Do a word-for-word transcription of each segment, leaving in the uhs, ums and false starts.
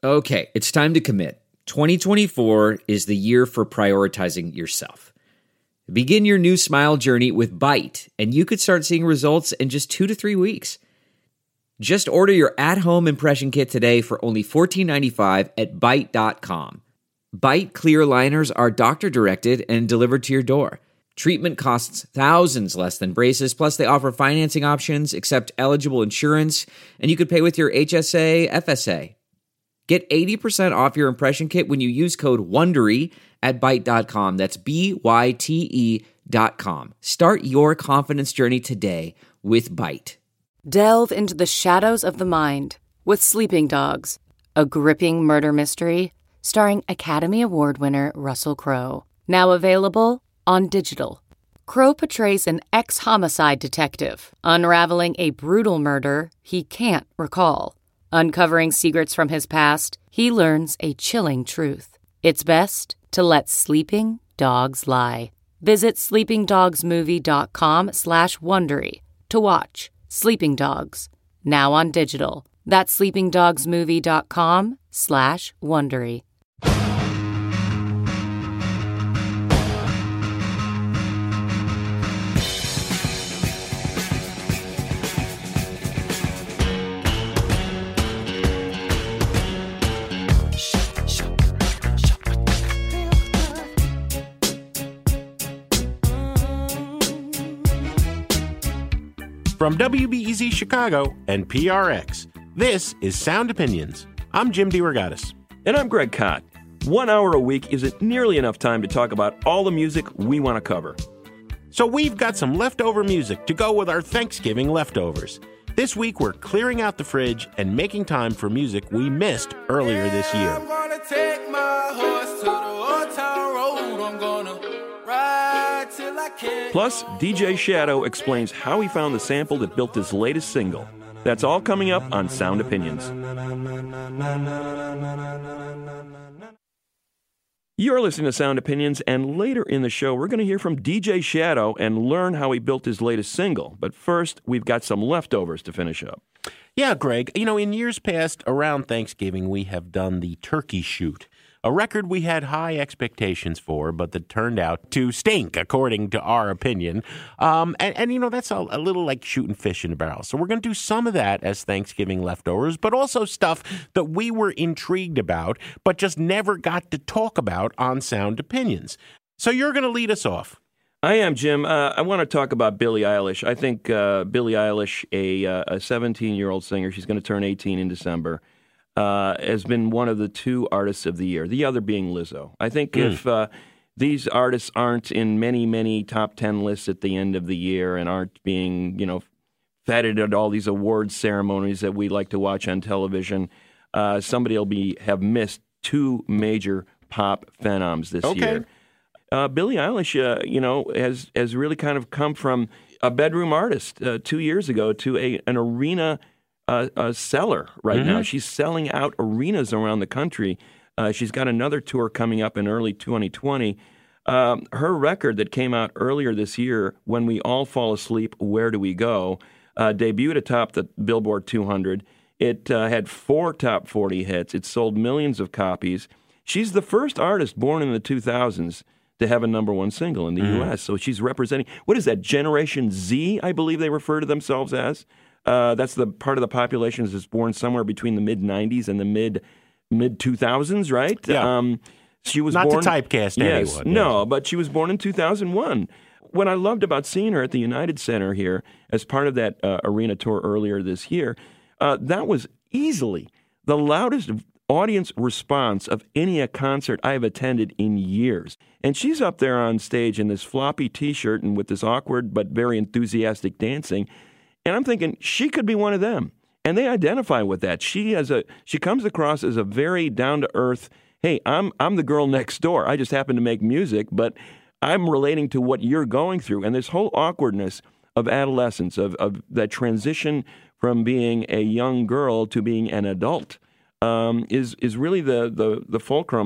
Okay, it's time to commit. twenty twenty-four is the year for prioritizing yourself. Begin your new smile journey with Byte, and you could start seeing results in just two to three weeks. Just order your at-home impression kit today for only fourteen ninety-five at byte dot com. Byte clear aligners are doctor-directed and delivered to your door. Treatment costs thousands less than braces, plus they offer financing options, accept eligible insurance, and you could pay with your H S A, F S A. Get eighty percent off your impression kit when you use code WONDERY at byte dot com. That's B Y T E dot com. Start your confidence journey today with Byte. Delve into the shadows of the mind with Sleeping Dogs, a gripping murder mystery starring Academy Award winner Russell Crowe. Now available on digital. Crowe portrays an ex-homicide detective unraveling a brutal murder he can't recall. Uncovering secrets from his past, he learns a chilling truth. It's best to let sleeping dogs lie. Visit sleepingdogsmovie.com slash Wondery to watch Sleeping Dogs, now on digital. That's sleepingdogsmovie.com slash Wondery. From W B E Z Chicago and P R X, this is Sound Opinions. I'm Jim DeRogatis. And I'm Greg Kot. One hour a week isn't nearly enough time to talk about all the music we want to cover. So we've got some leftover music to go with our Thanksgiving leftovers. This week we're clearing out the fridge and making time for music we missed earlier this year. I'm gonna take my horse to the old town road. I'm gonna ride till I can't. Plus, D J Shadow explains how he found the sample that built his latest single. That's all coming up on Sound Opinions. You're listening to Sound Opinions, and later in the show, we're going to hear from D J Shadow and learn how he built his latest single. But first, we've got some leftovers to finish up. Yeah, Greg, you know, in years past, around Thanksgiving, we have done the Turkey Shoot, a record we had high expectations for, but that turned out to stink, according to our opinion. Um, and, and, you know, that's a, a little like shooting fish in a barrel. So we're going to do some of that as Thanksgiving leftovers, but also stuff that we were intrigued about, but just never got to talk about on Sound Opinions. So you're going to lead us off. I am, Jim. Uh, I want to talk about Billie Eilish. I think uh, Billie Eilish, a, uh, a seventeen-year-old singer, she's going to turn eighteen in December, Uh, has been one of the two artists of the year, the other being Lizzo. I think mm. if uh, these artists aren't in many, many top ten lists at the end of the year and aren't being, you know, feted at all these awards ceremonies that we like to watch on television, uh, somebody will be have missed two major pop phenoms this okay. year. Uh, Billie Eilish, uh, you know, has has really kind of come from a bedroom artist uh, two years ago to a an arena Uh, a seller right mm-hmm. now. She's selling out arenas around the country. Uh, she's got another tour coming up in early twenty twenty. Um, her record that came out earlier this year, When We All Fall Asleep, Where Do We Go, uh, debuted atop the Billboard two hundred. It uh, had four top forty hits. It sold millions of copies. She's the first artist born in the two thousands to have a number one single in the mm. U S. So she's representing, what is that, Generation Z, I believe they refer to themselves as? Uh, that's the part of the population that's born somewhere between the mid nineties and the mid mid two thousands, right? Yeah. Um, she was not born, to typecast yes, anyone. No, yes. but she was born in two thousand one. What I loved about seeing her at the United Center here as part of that uh, arena tour earlier this year, uh, that was easily the loudest audience response of any a concert I have attended in years. And she's up there on stage in this floppy T-shirt and with this awkward but very enthusiastic dancing. And I'm thinking she could be one of them, and they identify with that. She has a she comes across as a very down to earth. Hey, I'm I'm the girl next door. I just happen to make music, but I'm relating to what you're going through. And this whole awkwardness of adolescence, of of that transition from being a young girl to being an adult, um, is is really the the the fulcrum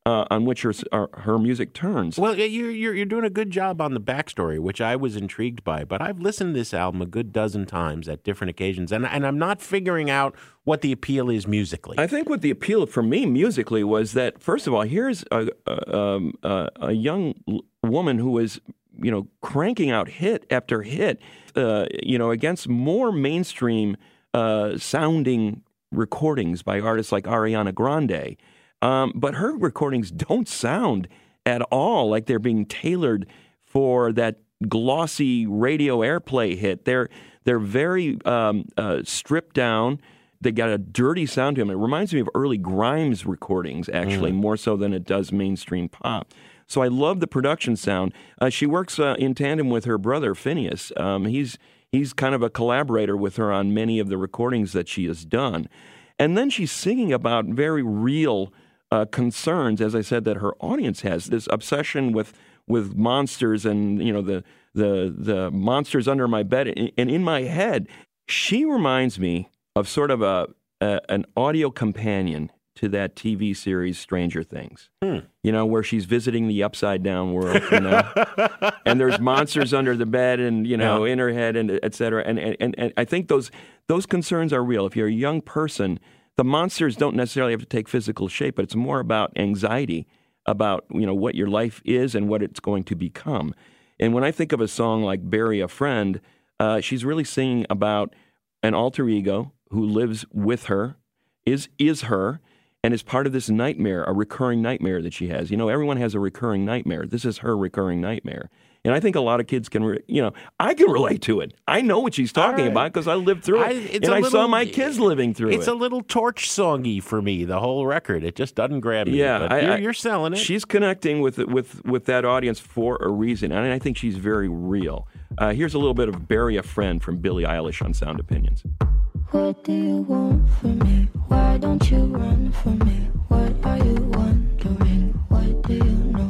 uh, on which her uh, her music turns. Well, you're, you're you're doing a good job on the backstory, which I was intrigued by. But I've listened to this album a good dozen times at different occasions, and and I'm not figuring out what the appeal is musically. I think what the appeal for me musically was that, first of all, here's a a, um, a, a young woman who was, you know, cranking out hit after hit, uh, you know, against more mainstream uh, sounding recordings by artists like Ariana Grande. Um, but her recordings don't sound at all like they're being tailored for that glossy radio airplay hit. They're they're very um, uh, stripped down. They got a dirty sound to them. It reminds me of early Grimes recordings, actually, mm. more so than it does mainstream pop. So I love the production sound. Uh, she works uh, in tandem with her brother, Phineas. Um, he's he's kind of a collaborator with her on many of the recordings that she has done. And then she's singing about very real uh, concerns, as I said, that her audience has, this obsession with with monsters and, you know, the the the monsters under my bed and in my head. She reminds me of sort of a, a an audio companion to that T V series Stranger Things, hmm. you know, where she's visiting the upside down world, you know, and there's monsters under the bed and, you know, yeah. in her head and et cetera. And, and, and I think those those concerns are real. If you're a young person, the monsters don't necessarily have to take physical shape, but it's more about anxiety about, you know, what your life is and what it's going to become. And when I think of a song like Bury a Friend, uh, she's really singing about an alter ego who lives with her, is is her, and is part of this nightmare, a recurring nightmare that she has. You know, everyone has a recurring nightmare. This is her recurring nightmare. And I think a lot of kids can, re- you know, I can relate to it. I know what she's talking right. about because I lived through it. I, and I little, saw my kids living through it's it. It's a little Torch songy for me, the whole record. It just doesn't grab me. Yeah, but I, you're, I, you're selling it. She's connecting with, with, with that audience for a reason. And I think she's very real. Uh, here's a little bit of Bury a Friend from Billie Eilish on Sound Opinions. What do you want from me? Why don't you run from me? What are you wondering? What do you know?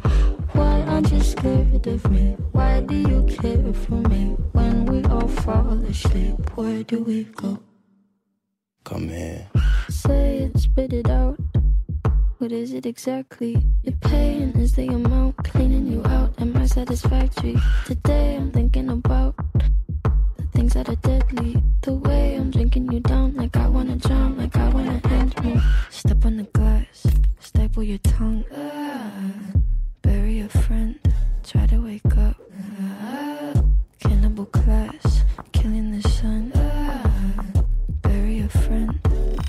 Why aren't you scared of me? Why do you care for me? When we all fall asleep, where do we go? Come here. Say it, spit it out. What is it exactly? Your pain is the amount cleaning you out. Am I satisfactory? Today I'm thinking about the things that are deadly. The way I'm drinking you down, like I wanna drown, like I wanna end me. Step on the glass, staple your tongue. Ah, bury a friend, try to wake up. Ah, cannibal class, killing the sun. Ah, bury a friend.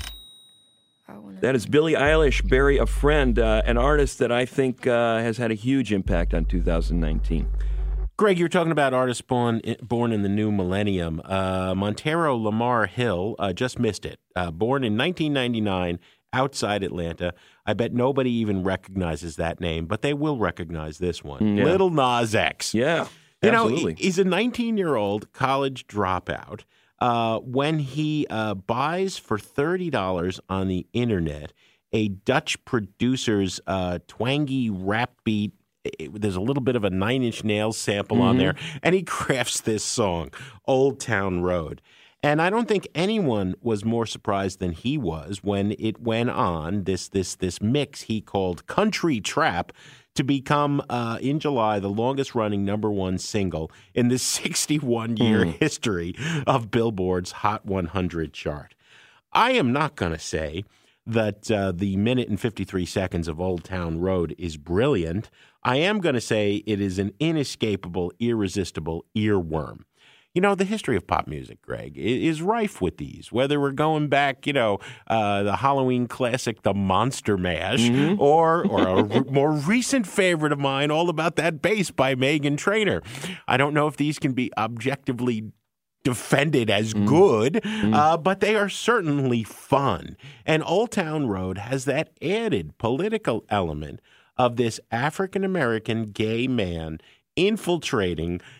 That is Billie Eilish, Bury a Friend, uh, an artist that I think uh, has had a huge impact on two thousand nineteen. Greg, you were talking about artists born born in the new millennium. Uh, Montero Lamar Hill uh, just missed it. Uh, born in nineteen ninety-nine outside Atlanta. I bet nobody even recognizes that name, but they will recognize this one. Yeah. Little Nas X. Yeah, you absolutely. know, he's a nineteen-year-old college dropout. Uh, when he uh, buys for thirty dollars on the internet a Dutch producer's uh, twangy rap beat, it, there's a little bit of a Nine Inch Nails sample mm-hmm. on there, and he crafts this song, Old Town Road. And I don't think anyone was more surprised than he was when it went on, this this this mix he called Country Trap, to become, uh, in July, the longest-running number one single in the sixty-one-year mm. history of Billboard's Hot one hundred chart. I am not going to say that uh, the minute and fifty-three seconds of Old Town Road is brilliant. I am going to say it is an inescapable, irresistible earworm. You know, the history of pop music, Greg, is rife with these, whether we're going back, you know, uh, the Halloween classic, The Monster Mash, mm-hmm. or or a re- more recent favorite of mine, All About That Bass by Meghan Trainor. I don't know if these can be objectively defended as mm. good, mm. Uh, but they are certainly fun. And Old Town Road has that added political element of this African-American gay man infiltrating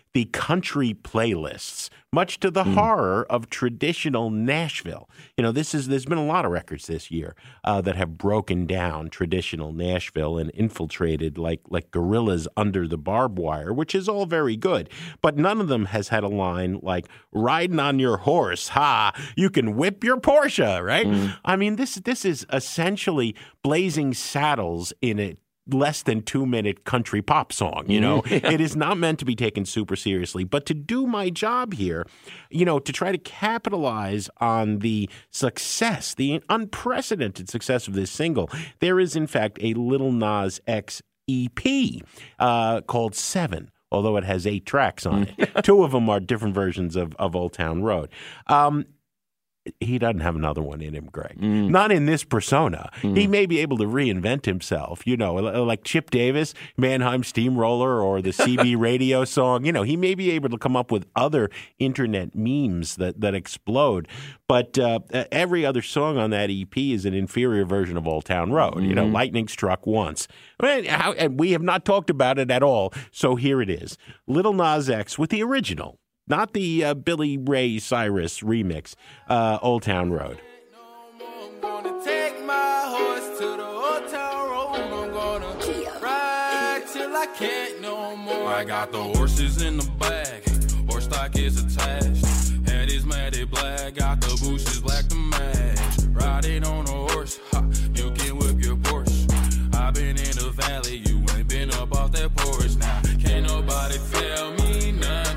the country playlists, much to the mm. horror of traditional Nashville. You know, this is there's been a lot of records this year uh, that have broken down traditional Nashville and infiltrated like like gorillas under the barbed wire, which is all very good. But none of them has had a line like "riding on your horse, ha, you can whip your Porsche," right? Mm. I mean, this this is essentially Blazing Saddles in a less than two minute country pop song. You know, yeah. It is not meant to be taken super seriously. But to do my job here, you know, to try to capitalize on the success, the unprecedented success of this single, there is in fact a Lil Nas X E P uh, called Seven. Although it has eight tracks on it. Two of them are different versions of, of Old Town Road. Um, he doesn't have another one in him, Greg. Mm. Not in this persona. Mm. He may be able to reinvent himself, you know, like Chip Davis, Mannheim Steamroller, or the C B radio song. You know, he may be able to come up with other internet memes that, that explode. But uh, every other song on that E P is an inferior version of Old Town Road. Mm-hmm. You know, Lightning Struck Once. And we have not talked about it at all, so here it is. Lil Nas X with the original. Not the uh, Billy Ray Cyrus remix, uh, Old Town Road. I'm gonna take my horse to the Old Town Road. I'm gonna ride till I can't no more. I got the horses in the bag, horse stock is attached. Head is matted black, got the bushes black to match. Riding on a horse, ha, you can whip your Porsche. I've been in the valley, you ain't been up off that porch. Now, can't nobody tell me nothing.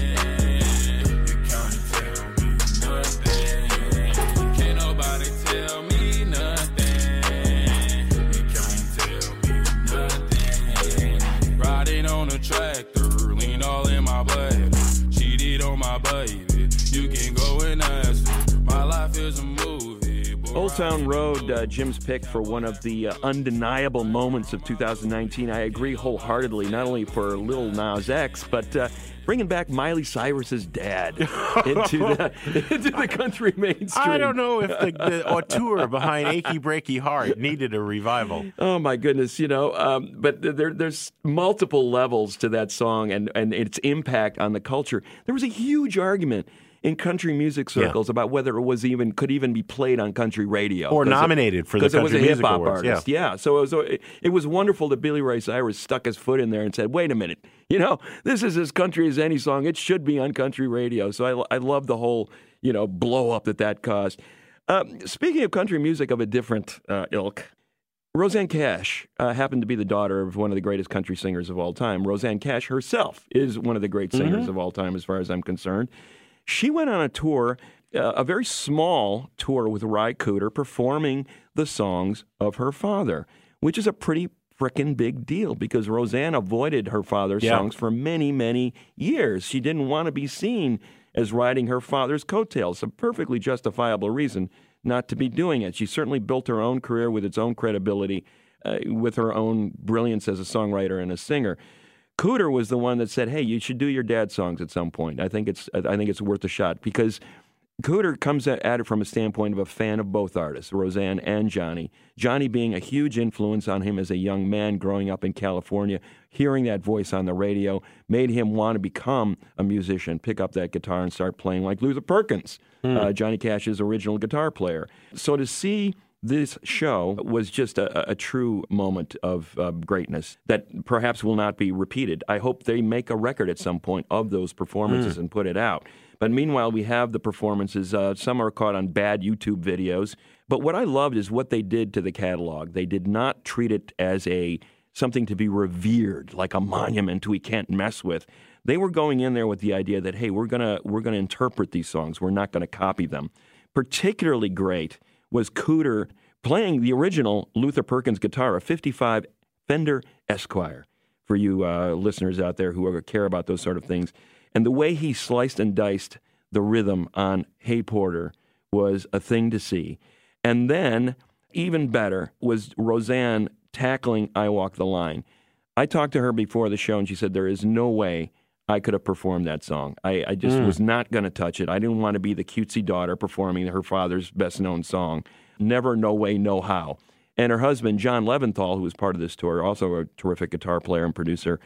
Tractor, lean all in my blood. Cheated on my baby. You can go and ask her. My life is a movie. Old Town Road, uh, Jim's pick for one of the uh, undeniable moments of two thousand nineteen. I agree wholeheartedly, not only for Lil Nas X, but uh, bringing back Miley Cyrus's dad into the, into the country mainstream. I don't know if the, the auteur behind Achy Breaky Heart needed a revival. Oh, my goodness, you know, um, but there, there's multiple levels to that song and, and its impact on the culture. There was a huge argument in country music circles yeah. about whether it was even could even be played on country radio or nominated it, for the country music music awards. Because it was a hip hop artist. Yeah. yeah, so it was it, it was wonderful that Billy Ray Cyrus stuck his foot in there and said, "Wait a minute, you know, this is as country as any song. It should be on country radio." So I I love the whole you know blow up that that caused. Uh, speaking of country music of a different uh, ilk. Rosanne Cash uh, happened to be the daughter of one of the greatest country singers of all time. Rosanne Cash herself is one of the great singers mm-hmm. of all time, as far as I'm concerned. She went on a tour, uh, a very small tour with Ry Cooder, performing the songs of her father, which is a pretty frickin' big deal because Rosanne avoided her father's yeah. songs for many, many years. She didn't want to be seen as riding her father's coattails, a perfectly justifiable reason not to be doing it. She certainly built her own career with its own credibility, uh, with her own brilliance as a songwriter and a singer. Cooder was the one that said, "Hey, you should do your dad's songs at some point. I think it's I think it's worth a shot," because Cooder comes at it from a standpoint of a fan of both artists, Rosanne and Johnny. Johnny being a huge influence on him as a young man growing up in California, hearing that voice on the radio made him want to become a musician, pick up that guitar and start playing like Luther Perkins, mm. uh, Johnny Cash's original guitar player. So to see this show was just a, a true moment of uh, greatness that perhaps will not be repeated. I hope they make a record at some point of those performances mm. and put it out. But meanwhile, we have the performances. Uh, some are caught on bad YouTube videos. But what I loved is what they did to the catalog. They did not treat it as a something to be revered, like a monument we can't mess with. They were going in there with the idea that, hey, we're gonna we're gonna interpret these songs. We're not gonna copy them. Particularly great was Cooder playing the original Luther Perkins guitar, a fifty-five Fender Esquire, for you uh, listeners out there who care about those sort of things. And the way he sliced and diced the rhythm on Hey Porter was a thing to see. And then, even better, was Rosanne tackling I Walk the Line. I talked to her before the show, and she said there is no way I could have performed that song. I, I just mm. was not going to touch it. I didn't want to be the cutesy daughter performing her father's best-known song. Never, no way, no how. And her husband, John Leventhal, who was part of this tour, also a terrific guitar player and producer,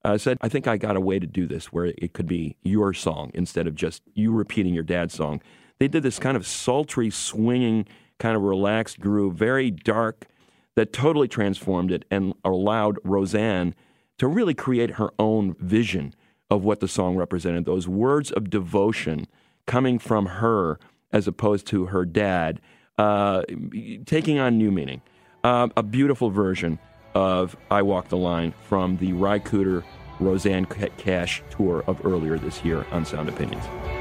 uh, said, I think I got a way to do this where it could be your song instead of just you repeating your dad's song. They did this kind of sultry, swinging, kind of relaxed groove, very dark, that totally transformed it and allowed Roseanne to really create her own vision of what the song represented. Those words of devotion coming from her as opposed to her dad, uh, taking on new meaning. Uh, a beautiful version of I Walk the Line from the Ry Cooder Roseanne Cash tour of earlier this year on Sound Opinions.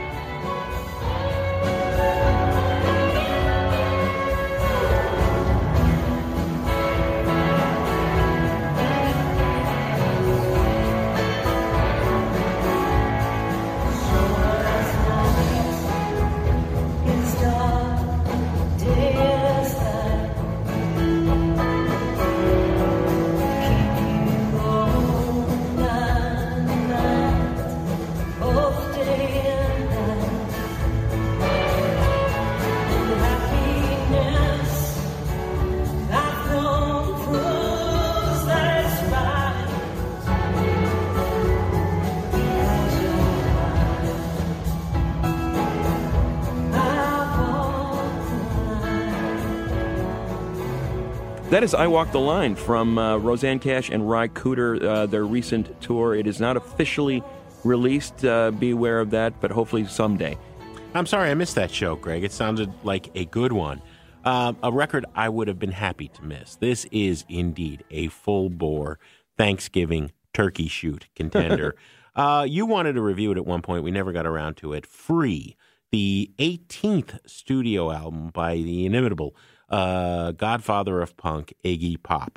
That is I Walk the Line from uh, Roseanne Cash and Ry Cooder, uh, their recent tour. It is not officially released. Uh, be aware of that, but hopefully someday. I'm sorry I missed that show, Greg. It sounded like a good one. Uh, a record I would have been happy to miss. This is indeed a full-bore Thanksgiving turkey shoot contender. uh, you wanted to review it at one point. We never got around to it. Free, the eighteenth studio album by the inimitable Uh, godfather of punk, Iggy Pop.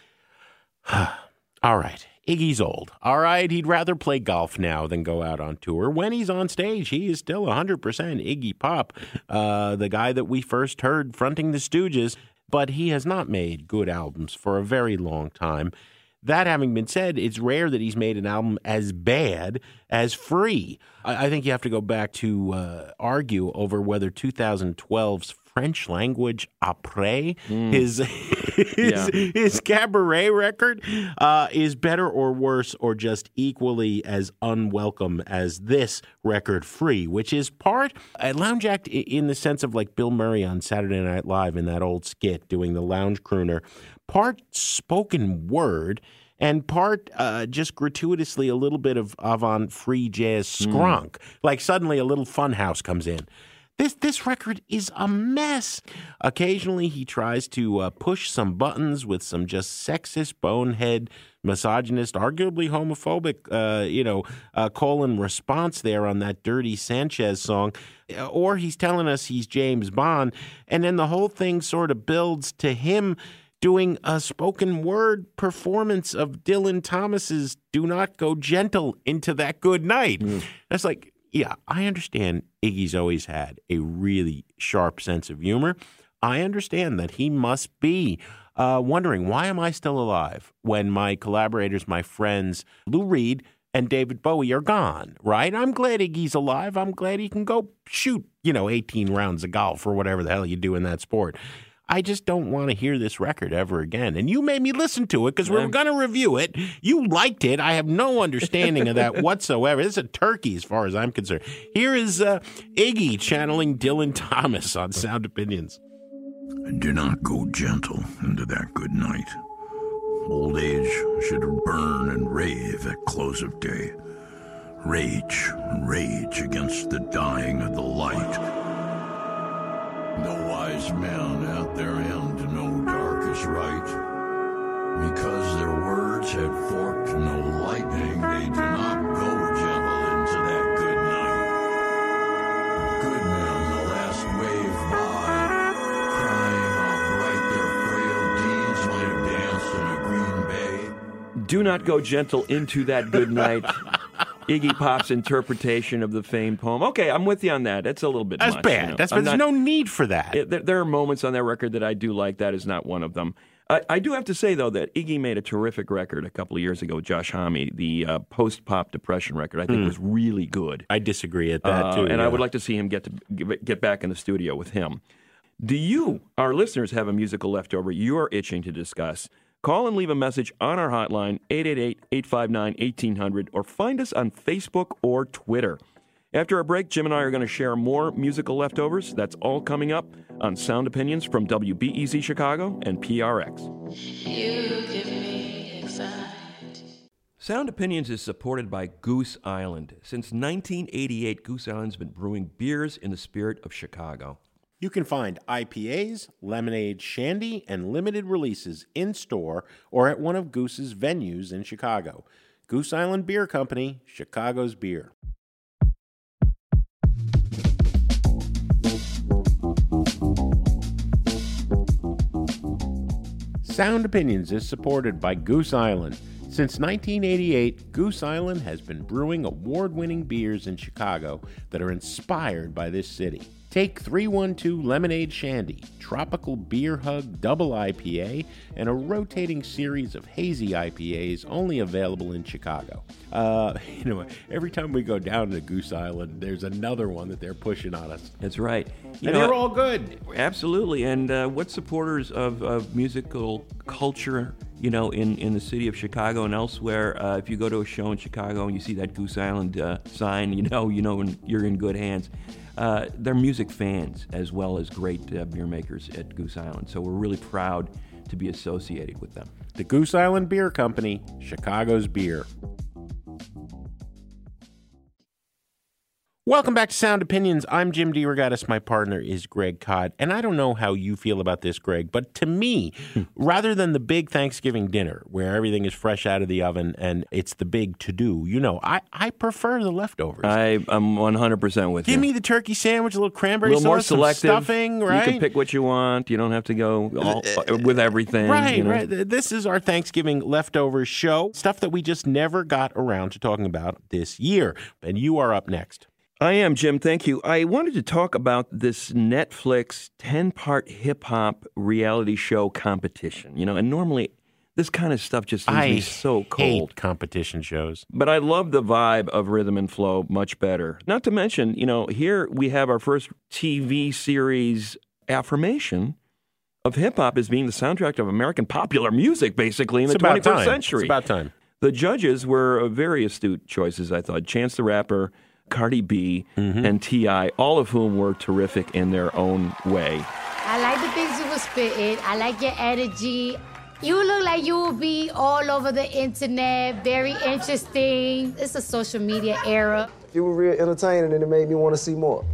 All right. Iggy's old. All right. He'd rather play golf now than go out on tour. When he's on stage, he is still one hundred percent Iggy Pop, uh, the guy that we first heard fronting the Stooges, but he has not made good albums for a very long time. That having been said, it's rare that he's made an album as bad as Free. I, I think you have to go back to uh, argue over whether two thousand twelve's French language après, mm. his his, yeah. his cabaret record, uh, is better or worse or just equally as unwelcome as this record Free, which is part uh, lounge act in the sense of like Bill Murray on Saturday Night Live in that old skit doing the lounge crooner, part spoken word and part uh, just gratuitously a little bit of avant free jazz scrunk. Mm. Like suddenly a little funhouse comes in. This this record is a mess. Occasionally he tries to uh, push some buttons with some just sexist, bonehead, misogynist, arguably homophobic, uh, you know, uh, colon response there on that Dirty Sanchez song. Or he's telling us he's James Bond, and then the whole thing sort of builds to him doing a spoken word performance of Dylan Thomas's Do Not Go Gentle Into That Good Night. Mm. That's like, yeah, I understand Iggy's always had a really sharp sense of humor. I understand that he must be uh, wondering, why am I still alive when my collaborators, my friends, Lou Reed and David Bowie are gone, right? I'm glad Iggy's alive. I'm glad he can go shoot, you know, eighteen rounds of golf or whatever the hell you do in that sport. I just don't want to hear this record ever again. And you made me listen to it because we were going to review it. You liked it. I have no understanding of that whatsoever. This is a turkey as far as I'm concerned. Here is uh, Iggy channeling Dylan Thomas on Sound Opinions. Do not go gentle into that good night. Old age should burn and rave at close of day. Rage, rage against the dying of the light. No wise man at their end to know dark is right. Because their words had forked no lightning, they do not go gentle into that good night. Good men, the last wave by, crying how bright their frail deeds might have danced in a green bay. Do not go gentle into that good night. Iggy Pop's interpretation of the famed poem. Okay, I'm with you on that. That's a little bit That's much. bad. You know? That's, there's not, no need for that. It, there, there are moments on that record that I do like. That is not one of them. I, I do have to say, though, that Iggy made a terrific record a couple of years ago, Josh Homme, the uh, post-pop depression record. I think mm. was really good. I disagree at that, uh, too. And yeah. I would like to see him get to get back in the studio with him. Do you, our listeners, have a musical leftover you're itching to discuss? Call and leave a message on our hotline, eight eight eight, eight five nine, one eight hundred, or find us on Facebook or Twitter. After our break, Jim and I are going to share more musical leftovers. That's all coming up on Sound Opinions from W B E Z Chicago and P R X. You give me anxiety. Sound Opinions is supported by Goose Island. Since nineteen eighty-eight, Goose Island's been brewing beers in the spirit of Chicago. You can find I P As, lemonade, shandy, and limited releases in-store or at one of Goose's venues in Chicago. Goose Island Beer Company, Chicago's beer. Sound Opinions is supported by Goose Island. Since nineteen eighty-eight, Goose Island has been brewing award-winning beers in Chicago that are inspired by this city. Take three one two Lemonade Shandy, Tropical Beer Hug Double I P A, and a rotating series of hazy I P As only available in Chicago. Uh, you know, every time we go down to Goose Island, there's another one that they're pushing on us. That's right. You and know, they're all good. Absolutely. And uh, what supporters of, of musical culture, you know, in, in the city of Chicago and elsewhere, uh, if you go to a show in Chicago and you see that Goose Island uh, sign, you know, you know you're in good hands. Uh, they're music fans as well as great uh, beer makers at Goose Island. So we're really proud to be associated with them. The Goose Island Beer Company, Chicago's beer. Welcome back to Sound Opinions. I'm Jim DeRogatis. My partner is Greg Codd. And I don't know how you feel about this, Greg, but to me, rather than the big Thanksgiving dinner where everything is fresh out of the oven and it's the big to-do, you know, I, I prefer the leftovers. I, I'm one hundred percent with Give you. me the turkey sandwich, a little cranberry a little more sauce, some selective stuffing, right? You can pick what you want. You don't have to go all, with everything. Right, you know? right. This is our Thanksgiving leftovers show, stuff that we just never got around to talking about this year. And you are up next. I am, Jim. Thank you. I wanted to talk about this Netflix ten-part hip-hop reality show competition. You know, and normally this kind of stuff just leaves I me so cold. hate competition shows. But I love the vibe of Rhythm and Flow much better. Not to mention, you know, here we have our first T V series affirmation of hip-hop as being the soundtrack of American popular music, basically, in It's the about twenty-first time. century. It's about time. The judges were very astute choices, I thought. Chance the Rapper, Cardi B, mm-hmm. and T I, all of whom were terrific in their own way. I like the things you were spitting. I like your energy. You look like you will be all over the internet, very interesting. It's a social media era. You were real entertaining and it made me want to see more.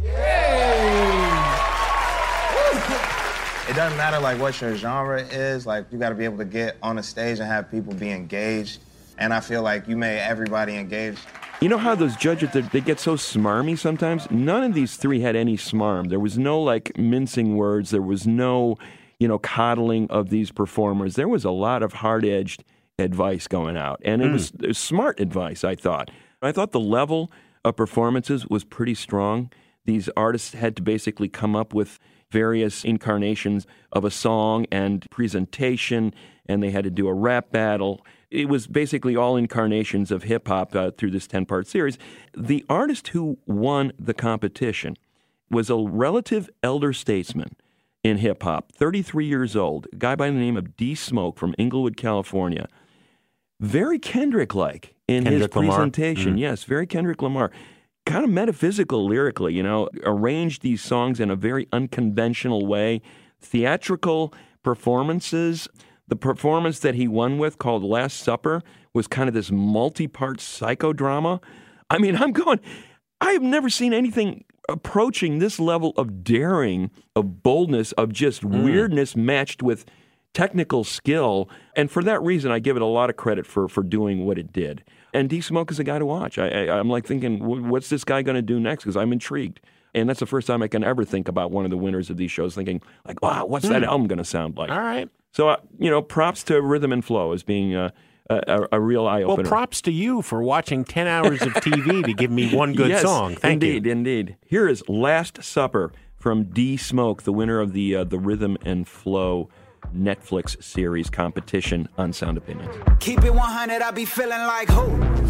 It doesn't matter like what your genre is, like you gotta be able to get on a stage and have people be engaged. And I feel like you made everybody engaged. You know how those judges, they get so smarmy sometimes? None of these three had any smarm. There was no, like, mincing words. There was no, you know, coddling of these performers. There was a lot of hard-edged advice going out. And it, mm. was, it was smart advice, I thought. I thought the level of performances was pretty strong. These artists had to basically come up with various incarnations of a song and presentation, and they had to do a rap battle. It was basically all incarnations of hip-hop uh, through this ten-part series. The artist who won the competition was a relative elder statesman in hip-hop, thirty-three years old, a guy by the name of D Smoke from Inglewood, California. Very Kendrick-like in Kendrick his Lamar. presentation. Mm. Yes, very Kendrick Lamar. Kind of metaphysical lyrically, you know, arranged these songs in a very unconventional way. Theatrical performances. The performance that he won with, called Last Supper, was kind of this multi-part psychodrama. I mean, I'm going, I have never seen anything approaching this level of daring, of boldness, of just mm. weirdness matched with technical skill. And for that reason, I give it a lot of credit for for doing what it did. And D Smoke is a guy to watch. I, I, I'm like thinking, what's this guy going to do next? Because I'm intrigued. And that's the first time I can ever think about one of the winners of these shows, thinking, like, wow, what's mm. that album going to sound like? All right. So, uh, you know, props to Rhythm and Flow as being uh, a, a real eye-opener. Well, props to you for watching ten hours of T V to give me one good yes, song. Thank indeed, you. Indeed, indeed. Here is Last Supper from D Smoke, the winner of the uh, the Rhythm and Flow Netflix series competition on Sound Opinions. Keep it one hundred, I be feeling like who?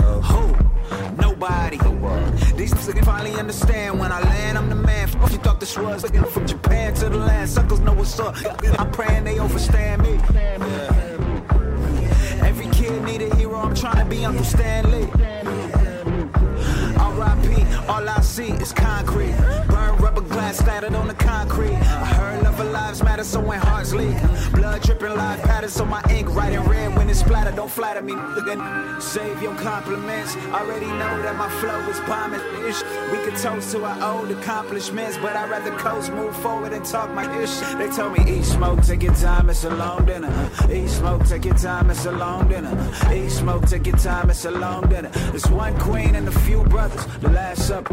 Who? Nobody. These niggas finally understand when I land, I'm the man. F- you thought this was from Japan to the land. Suckers know what's up. I'm praying they overstand me. Yeah. Uncle Stanley. R I P, all I see is concrete. Burn rubber glass splattered on the concrete. I heard love of lives matter, so when hearts leak. Blood dripping live patterns, so my ink writing red when it's splattered. Don't flatter me, nigga. Save your compliments. Already know that my flow is bombing. Ish. We could toast to our old accomplishments, but I'd rather coast, move forward, and talk my ish. They told me, eat smoke, take your time, it's a long dinner. Eat smoke, take your time, it's a long dinner. Eat smoke, take your time, it's a long dinner. There's one queen and a few brothers, the Last Supper.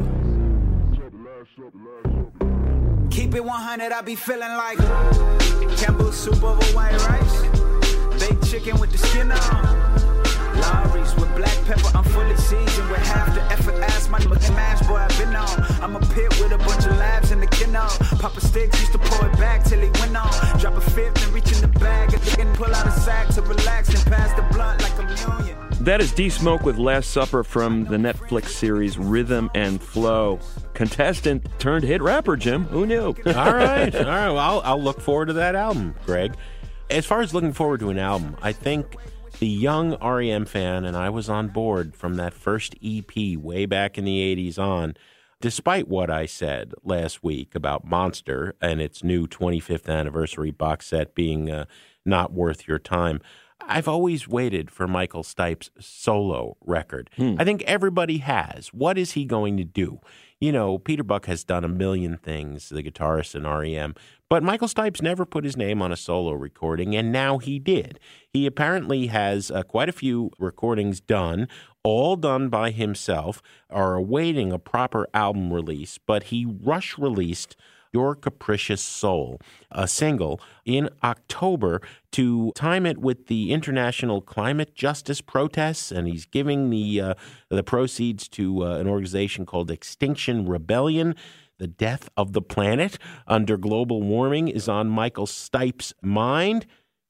Keep it one hundred, I be feeling like Campbell soup over white rice, baked chicken with the skin on. Lorries with black pepper, I'm fully seasoned with half the effort. Ask my looking mash, boy, I've been on. I'm a pit with a bunch of labs in the kennel. Papa Sticks used to pour it back till he went on. Drop a fifth and reach in the bag and pull out a sack to relax and pass the blunt like communion. That is D-Smoke with Last Supper from the Netflix series Rhythm and Flow. Contestant turned hit rapper, Jim. Who knew? All right. All right. Well, I'll, I'll look forward to that album, Greg. As far as looking forward to an album, I think the young R E M fan, and I was on board from that first E P way back in the eighties on, despite what I said last week about Monster and its new twenty-fifth anniversary box set being uh, not worth your time. I've always waited for Michael Stipe's solo record. Hmm. I think everybody has. What is he going to do? You know, Peter Buck has done a million things, the guitarist in R E M, but Michael Stipe's never put his name on a solo recording, and now he did. He apparently has uh, quite a few recordings done, all done by himself, are awaiting a proper album release, but he rush released Your Capricious Soul, a single, in October to time it with the international climate justice protests, and he's giving the uh, the proceeds to uh, an organization called Extinction Rebellion. The death of the planet under global warming is on Michael Stipe's mind,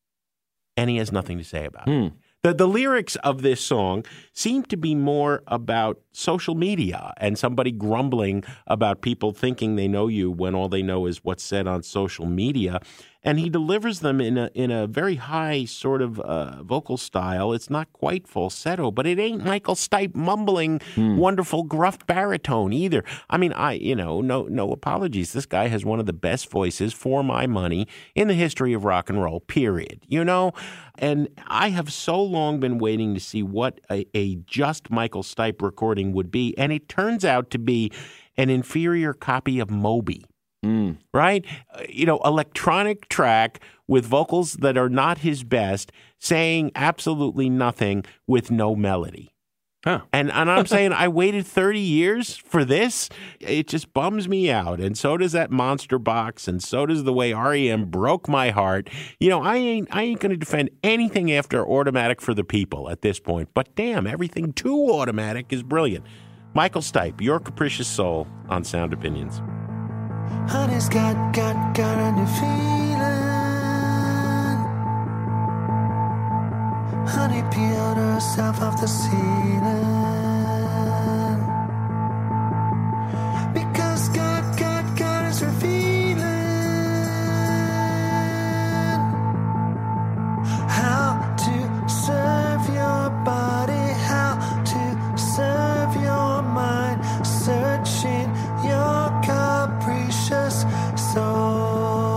and he has nothing to say about it. Hmm. The, the lyrics of this song seem to be more about social media and somebody grumbling about people thinking they know you when all they know is what's said on social media. And he delivers them in a in a very high sort of uh, vocal style. It's not quite falsetto, but it ain't Michael Stipe mumbling hmm. wonderful gruff baritone either. I mean, I you know, no no apologies. This guy has one of the best voices for my money in the history of rock and roll, period. You know? And I have so long been waiting to see what a, a just Michael Stipe recording would be, and it turns out to be an inferior copy of Moby. Mm. Right? Uh, you know, electronic track with vocals that are not his best, saying absolutely nothing with no melody. Huh. And and I'm saying I waited thirty years for this. It just bums me out. And so does that Monster box, and so does the way R E M broke my heart. You know, I ain't I ain't going to defend anything after Automatic for the People at this point. But damn, everything to Automatic is brilliant. Michael Stipe, Your Capricious Soul on Sound Opinions. Honey's got, got, got a new feeling. Honey peeled herself off the ceiling. Because God, God, God is revealing how to serve your body, how to serve your mind, searching your capricious soul.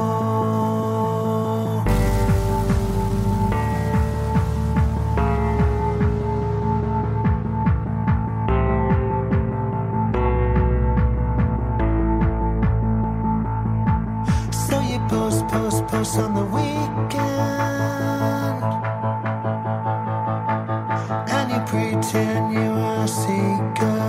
So you post, post, post on the weekend, and you pretend you are a seeker.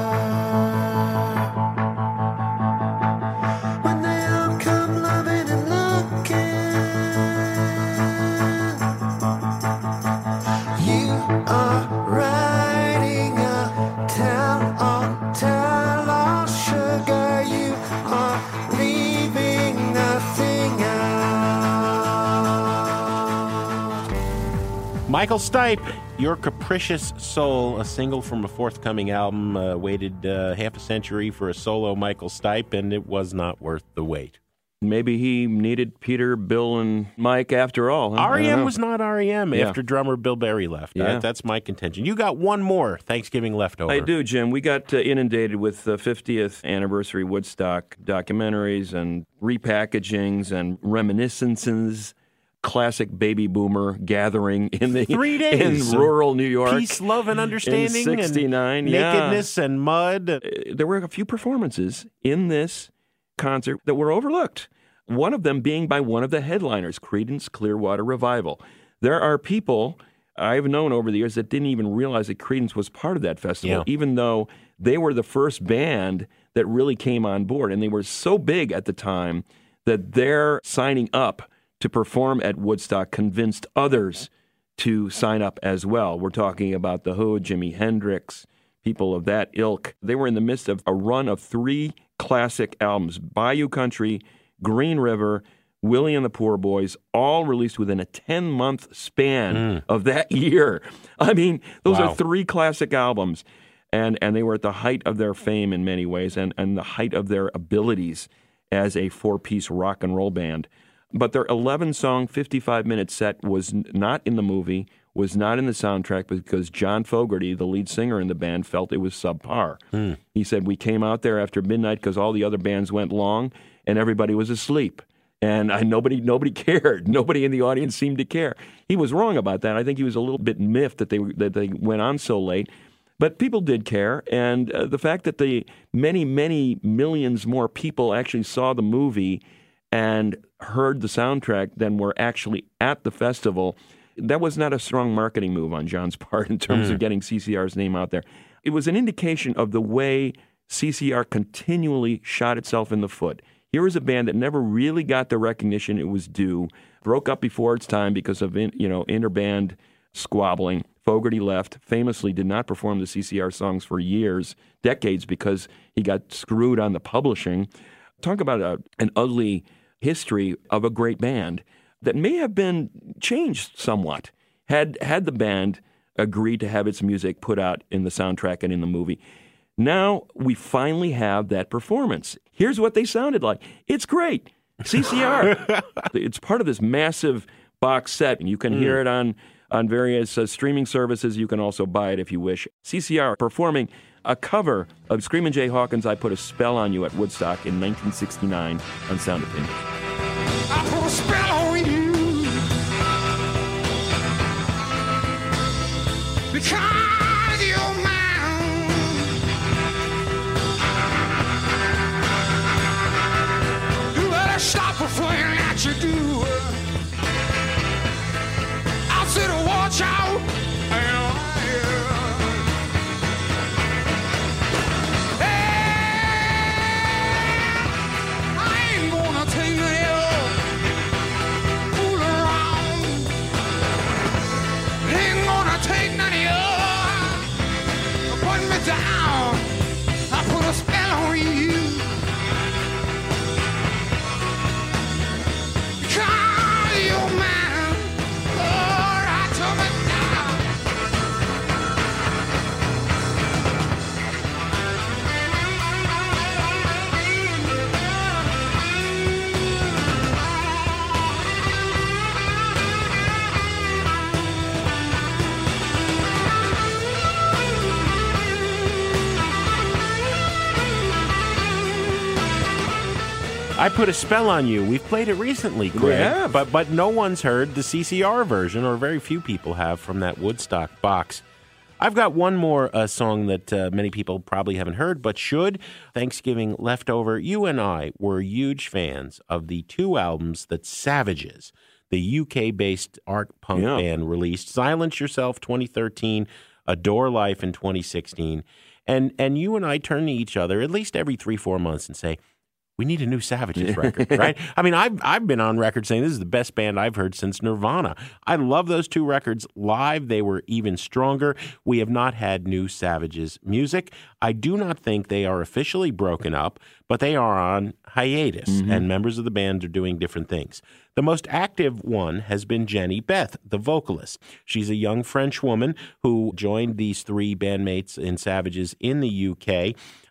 Michael Stipe, Your Capricious Soul, a single from a forthcoming album. Uh, waited uh, half a century for a solo Michael Stipe, and it was not worth the wait. Maybe he needed Peter, Bill, and Mike after all. Huh? R E M was not R E M Yeah. after drummer Bill Berry left. Yeah. That- that's my contention. You got one more Thanksgiving leftover. I do, Jim. We got uh, inundated with uh, fiftieth anniversary Woodstock documentaries and repackagings and reminiscences. Classic baby boomer gathering in the Three days in rural New York. Peace, love, and understanding. In sixty-nine, and yeah. nakedness and mud. Uh, There were a few performances in this concert that were overlooked. One of them being by one of the headliners, Creedence Clearwater Revival. There are people I've known over the years that didn't even realize that Creedence was part of that festival, Yeah. even though they were the first band that really came on board. And they were so big at the time that their signing up to perform at Woodstock convinced others to sign up as well. We're talking about The Who, Jimi Hendrix, people of that ilk. They were in the midst of a run of three classic albums, Bayou Country, Green River, Willie and the Poor Boys, all released within a ten-month span Mm. of that year. I mean, those Wow. are three classic albums. And and they were at the height of their fame in many ways and, and the height of their abilities as a four-piece rock and roll band. But their eleven-song, fifty-five-minute set was n- not in the movie, was not in the soundtrack because John Fogerty, the lead singer in the band, felt it was subpar. Hmm. He said, we came out there after midnight because all the other bands went long and everybody was asleep. And I, nobody nobody cared. Nobody in the audience seemed to care. He was wrong about that. I think he was a little bit miffed that they that they went on so late. But people did care, and uh, the fact that the many, many millions more people actually saw the movie and heard the soundtrack than were actually at the festival, that was not a strong marketing move on John's part in terms Mm. of getting C C R's name out there. It was an indication of the way C C R continually shot itself in the foot. Here was a band that never really got the recognition it was due, broke up before its time because of in, you know interband squabbling. Fogerty left, famously did not perform the C C R songs for years, decades, because he got screwed on the publishing. Talk about a, an ugly history of a great band that may have been changed somewhat had had the band agreed to have its music put out in the soundtrack and in the movie. Now we finally have that performance. Here's what they sounded like. It's great. C C R. It's part of this massive box set, and you can hear Mm. it on, on various uh, streaming services. You can also buy it if you wish. C C R performing a cover of Screamin' Jay Hawkins' I Put a Spell on You at Woodstock in nineteen sixty-nine on Sound Opinions. I put a spell on you because you're mine. You better stop before you let you do. I said, watch out. I ain't gonna take any fool around. Ain't gonna take none of you. Put me down. I put a spell on you. Because you're mine. Oh, right to me down. I Put a Spell on You. We've played it recently, Greg. Yeah. But, but no one's heard the C C R version, or very few people have, from that Woodstock box. I've got one more uh, song that uh, many people probably haven't heard, but should. Thanksgiving Leftover. You and I were huge fans of the two albums that Savages, the U K-based art punk Yeah. band, released. Silence Yourself, twenty thirteen, Adore Life in twenty sixteen. And, and you and I turn to each other at least every three, four months and say, we need a new Savages record, right? I mean, I've I've been on record saying this is the best band I've heard since Nirvana. I love those two records. Live, they were even stronger. We have not had new Savages music. I do not think they are officially broken up, but they are on hiatus, Mm-hmm. and members of the band are doing different things. The most active one has been Jenny Beth, the vocalist. She's a young French woman who joined these three bandmates in Savages in the U K.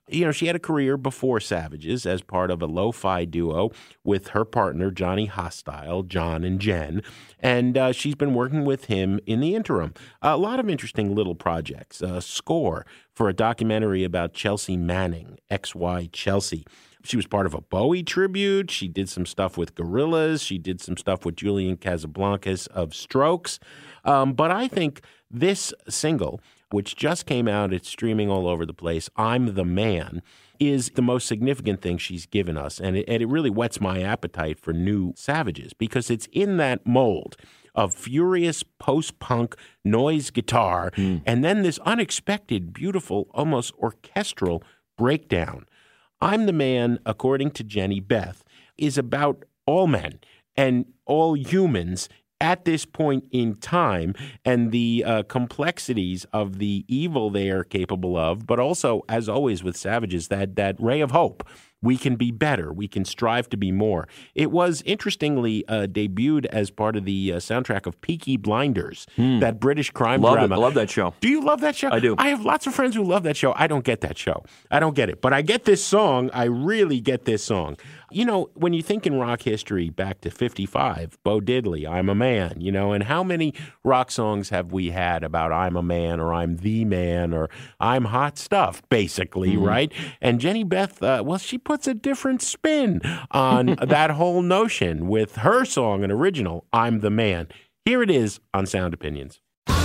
You know, she had a career before Savages as part of a lo-fi duo with her partner, Johnny Hostile, John and Jen, and uh, she's been working with him in the interim. A lot of interesting little projects. A score for a documentary about Chelsea Manning, X Y Chelsea. She was part of a Bowie tribute. She did some stuff with Gorillaz. She did some stuff with Julian Casablancas of Strokes. Um, but I think this single, which just came out, it's streaming all over the place, I'm the Man, is the most significant thing she's given us. And it, and it really whets my appetite for new Savages because it's in that mold of furious post-punk noise guitar mm. and then this unexpected, beautiful, almost orchestral breakdown. I'm the Man, according to Jenny Beth, is about all men and all humans at this point in time and the uh, complexities of the evil they are capable of, but also, as always with Savages, that that ray of hope. We can be better. We can strive to be more. It was interestingly uh, debuted as part of the uh, soundtrack of Peaky Blinders, hmm. that British crime love drama. It. I love that show. Do you love that show? I do. I have lots of friends who love that show. I don't get that show. I don't get it. But I get this song. I really get this song. You know, when you think in rock history back to fifty-five, Bo Diddley, I'm a Man, you know, and how many rock songs have we had about I'm a man or I'm the man or I'm hot stuff, basically, mm-hmm. right? And Jenny Beth, uh, well, she puts a different spin on that whole notion with her song, an original, I'm the Man. Here it is on Sound Opinions.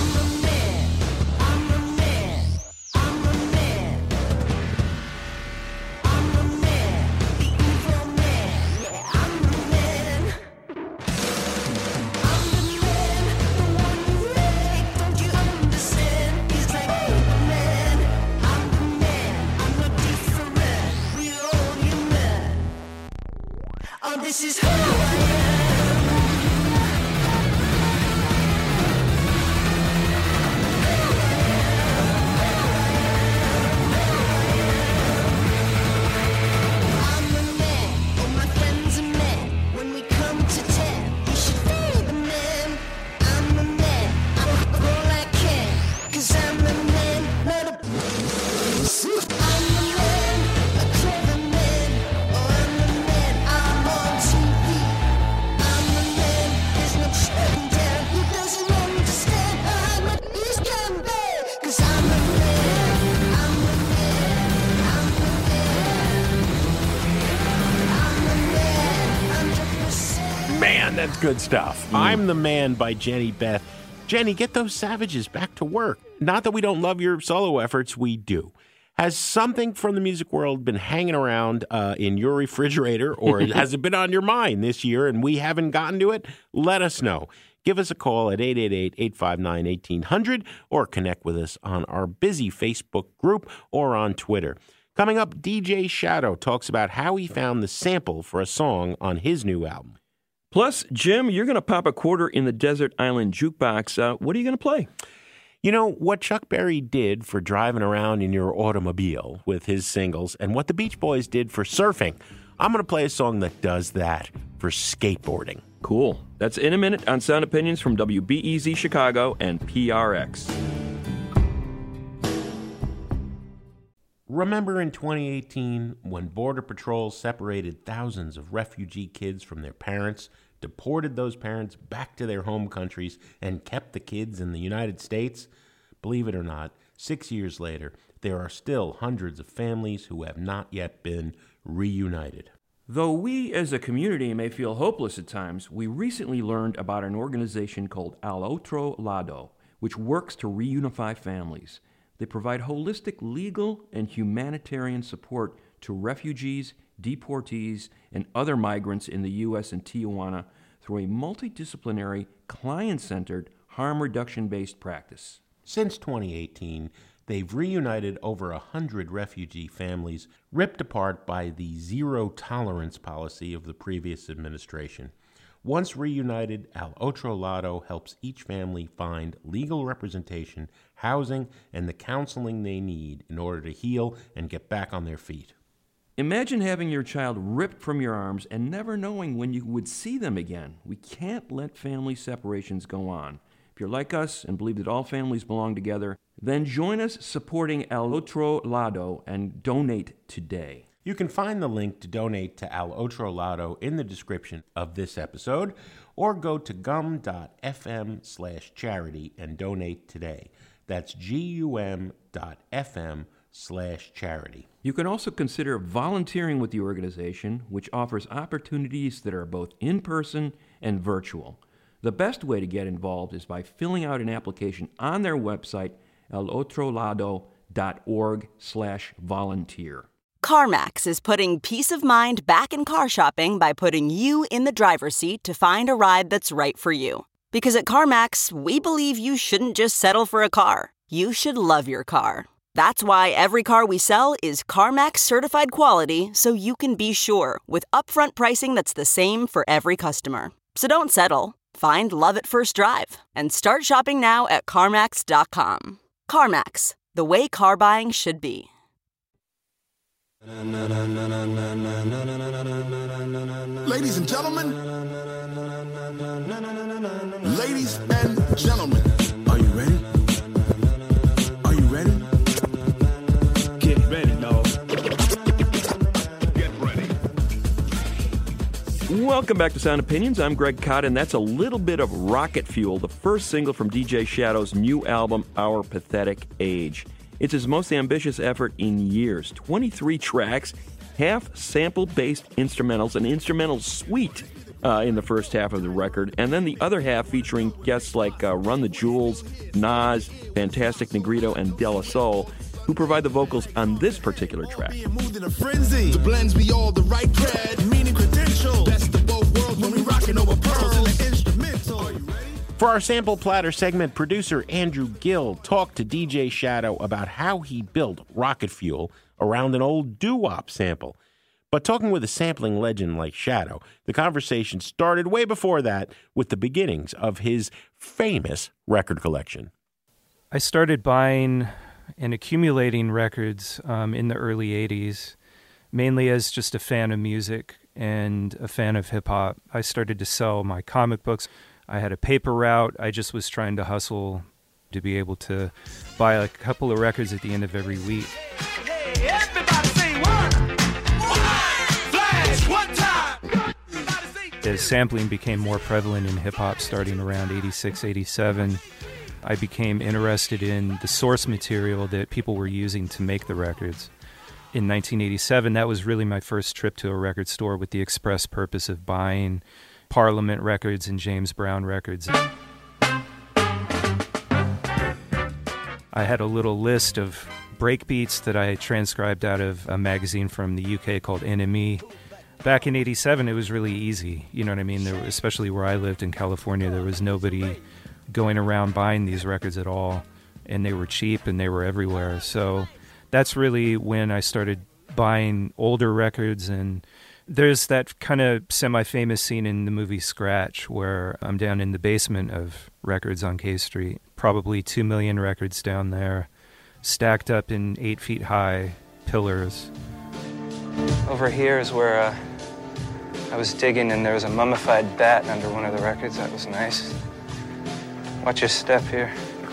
This is who I am. I'm a man, all my friends are men. When we come to ten, you should feel the man. I'm a man, I'm all I can. Cause I'm a man, not a I'm a man, a clever man. Oh, I'm a man, I'm on T V. I'm a man, there's no shutting down. Who doesn't understand? I'm a he's come back. Cause I'm a man, I'm a man, I'm a man. I'm a man, one hundred percent. Man, that's good stuff. Mm. I'm the Man by Jenny Beth. Jenny, get those Savages back to work. Not that we don't love your solo efforts, we do. Has something from the music world been hanging around uh, in your refrigerator, or has it been on your mind this year and we haven't gotten to it? Let us know. Give us a call at eight eight eight, eight five nine, one eight hundred or connect with us on our busy Facebook group or on Twitter. Coming up, D J Shadow talks about how he found the sample for a song on his new album. Plus, Jim, you're going to pop a quarter in the Desert Island Jukebox. Uh, what are you going to play? You know, what Chuck Berry did for driving around in your automobile with his singles and what the Beach Boys did for surfing, I'm going to play a song that does that for skateboarding. Cool. That's in a minute on Sound Opinions from W B E Z Chicago and P R X. Remember in twenty eighteen when Border Patrol separated thousands of refugee kids from their parents, deported those parents back to their home countries, and kept the kids in the United States? Believe it or not, six years later, there are still hundreds of families who have not yet been reunited. Though we as a community may feel hopeless at times, we recently learned about an organization called Al Otro Lado, which works to reunify families. They provide holistic legal and humanitarian support to refugees, deportees, and other migrants in the U S and Tijuana through a multidisciplinary, client-centered, harm reduction-based practice. Since twenty eighteen, they've reunited over a hundred refugee families ripped apart by the zero-tolerance policy of the previous administration. Once reunited, Al Otro Lado helps each family find legal representation, housing, and the counseling they need in order to heal and get back on their feet. Imagine having your child ripped from your arms and never knowing when you would see them again. We can't let family separations go on. If you're like us and believe that all families belong together, Then join us supporting El Otro Lado and donate today. You can find the link to donate to Al Otro Lado in the description of this episode, or go to gum.fm slash charity and donate today. That's G-U-M dot F-M slash charity. You can also consider volunteering with the organization, which offers opportunities that are both in-person and virtual. The best way to get involved is by filling out an application on their website, elotrolado.org slash volunteer. CarMax is putting peace of mind back in car shopping by putting you in the driver's seat to find a ride that's right for you. Because at CarMax, we believe you shouldn't just settle for a car. You should love your car. That's why every car we sell is CarMax certified quality, so you can be sure with upfront pricing that's the same for every customer. So don't settle. Find love at first drive and start shopping now at CarMax dot com. CarMax, the way car buying should be. Ladies and gentlemen, ladies and gentlemen, are you ready? Are you ready? Get ready, dog. Get ready. Welcome back to Sound Opinions. I'm Greg Kot, and that's a little bit of Rocket Fuel, the first single from D J Shadow's new album, Our Pathetic Age. It's his most ambitious effort in years. twenty-three tracks, half sample-based instrumentals, an instrumental suite uh, in the first half of the record, and then the other half featuring guests like uh, Run the Jewels, Nas, Fantastic Negrito, and De La Soul, who provide the vocals on this particular track. Moved in a frenzy. The blends be all the right cred, meaning credential. Best of both worlds when we rockin' over pearls in the instrumental. Are you ready? For our Sample Platter segment, producer Andrew Gill talked to D J Shadow about how he built Rocket Fuel around an old doo-wop sample. But talking with a sampling legend like Shadow, the conversation started way before that with the beginnings of his famous record collection. I started buying and accumulating records um, in the early eighties, mainly as just a fan of music and a fan of hip-hop. I started to sell my comic books. I had a paper route. I just was trying to hustle to be able to buy a couple of records at the end of every week. Hey, everybody say one. One. Flash, one time. As sampling became more prevalent in hip-hop starting around eighty-six, eighty-seven, I became interested in the source material that people were using to make the records. In nineteen eighty-seven, that was really my first trip to a record store with the express purpose of buying Parliament records and James Brown records. I had a little list of breakbeats that I transcribed out of a magazine from the U K called N M E. Back in eighty-seven, it was really easy. You know what I mean? There, especially where I lived in California, there was nobody going around buying these records at all, and they were cheap and they were everywhere. So that's really when I started buying older records. And there's that kind of semi-famous scene in the movie Scratch where I'm down in the basement of Records on K Street, probably two million records down there, stacked up in eight feet high pillars. Over here is where uh, I was digging, and there was a mummified bat under one of the records. That was nice. Watch your step here.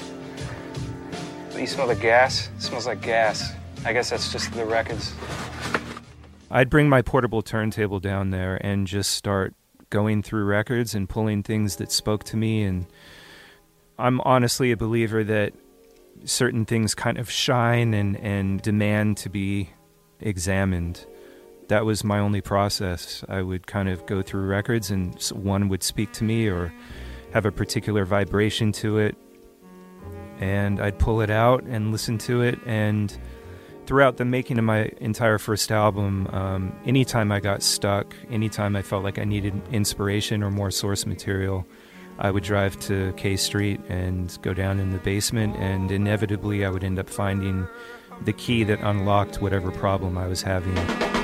You smell the gas? It smells like gas. I guess that's just the records. I'd bring my portable turntable down there and just start going through records and pulling things that spoke to me. And I'm honestly a believer that certain things kind of shine and, and demand to be examined. That was my only process. I would kind of go through records and one would speak to me or have a particular vibration to it. And I'd pull it out and listen to it. And throughout the making of my entire first album, um, anytime I got stuck, anytime I felt like I needed inspiration or more source material, I would drive to K Street and go down in the basement, and inevitably I would end up finding the key that unlocked whatever problem I was having.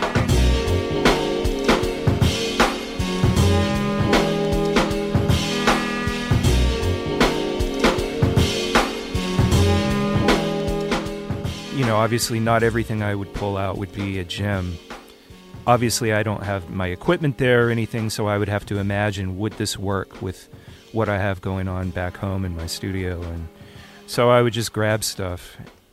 You know, obviously not everything I would pull out would be a gem. Obviously I don't have my equipment there or anything, so I would have to imagine, would this work with what I have going on back home in my studio? And So I would just grab stuff.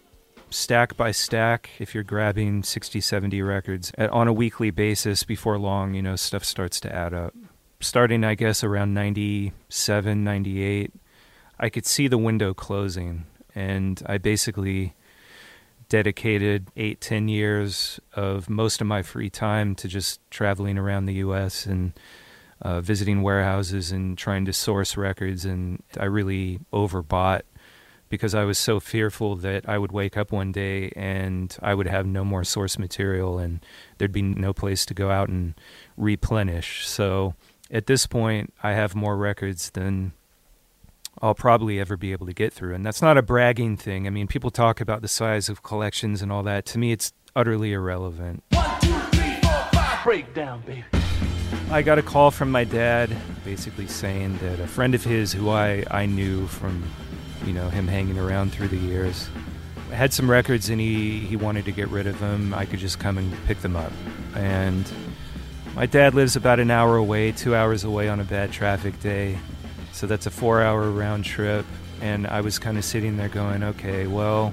Stack by stack, if you're grabbing sixty, seventy records at, on a weekly basis, before long, you know, stuff starts to add up. Starting, I guess, around ninety-seven, ninety-eight, I could see the window closing, and I basically dedicated eight, ten years of most of my free time to just traveling around the U S and uh, visiting warehouses and trying to source records, and I really overbought because I was so fearful that I would wake up one day and I would have no more source material and there'd be no place to go out and replenish. So at this point, I have more records than I'll probably ever be able to get through. And that's not a bragging thing. I mean, people talk about the size of collections and all that. To me, it's utterly irrelevant. One, two, three, four, five. Break down, baby. I got a call from my dad basically saying that a friend of his who I, I knew from, you know, him hanging around through the years, had some records and he, he wanted to get rid of them. I could just come and pick them up. And my dad lives about an hour away, two hours away on a bad traffic day. So that's a four-hour round trip. And I was kind of sitting there going, okay, well,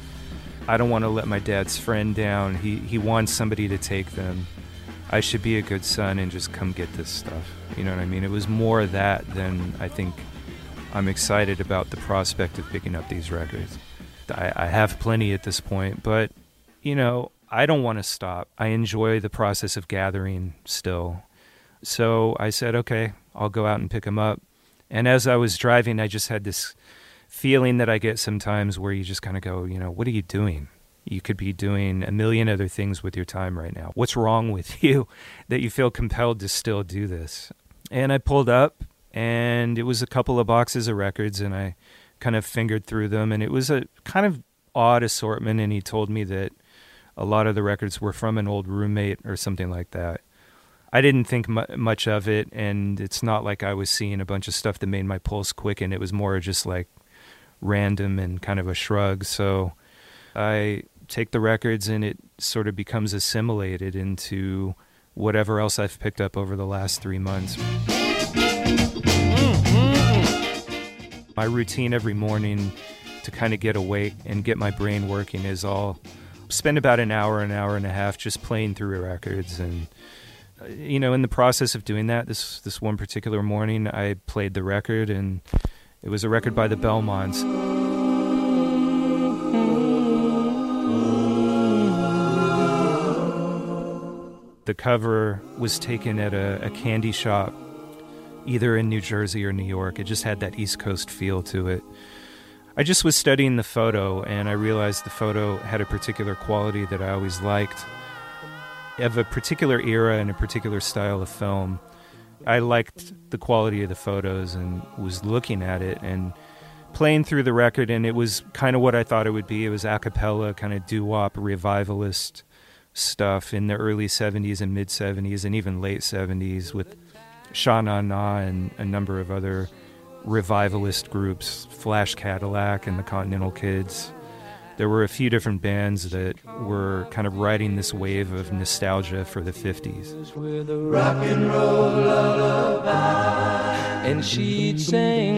I don't want to let my dad's friend down. He he wants somebody to take them. I should be a good son and just come get this stuff. You know what I mean? It was more that than I think I'm excited about the prospect of picking up these records. I, I have plenty at this point, but, you know, I don't want to stop. I enjoy the process of gathering still. So I said, okay, I'll go out and pick them up. And as I was driving, I just had this feeling that I get sometimes where you just kind of go, you know, what are you doing? You could be doing a million other things with your time right now. What's wrong with you that you feel compelled to still do this? And I pulled up, and it was a couple of boxes of records, and I kind of fingered through them, and it was a kind of odd assortment, and he told me that a lot of the records were from an old roommate or something like that. I didn't think mu- much of it, and it's not like I was seeing a bunch of stuff that made my pulse quicken. It was more just like random and kind of a shrug. So I take the records, and it sort of becomes assimilated into whatever else I've picked up over the last three months. My routine every morning to kind of get awake and get my brain working is I'll spend about an hour, an hour and a half just playing through records. And, uh, you know, in the process of doing that, this this one particular morning, I played the record, and it was a record by the Belmonts. The cover was taken at a, a candy shop, either in New Jersey or New York. It just had that East Coast feel to it. I just was studying the photo, and I realized the photo had a particular quality that I always liked. Of a particular era and a particular style of film, I liked the quality of the photos and was looking at it and playing through the record, and it was kind of what I thought it would be. It was a cappella, kind of doo-wop, revivalist stuff in the early seventies and mid-seventies and even late seventies with Sha Na Na and a number of other revivalist groups, Flash Cadillac and the Continental Kids. There were a few different bands that were kind of riding this wave of nostalgia for the fifties. With a rock and roll lullaby, and she'd sing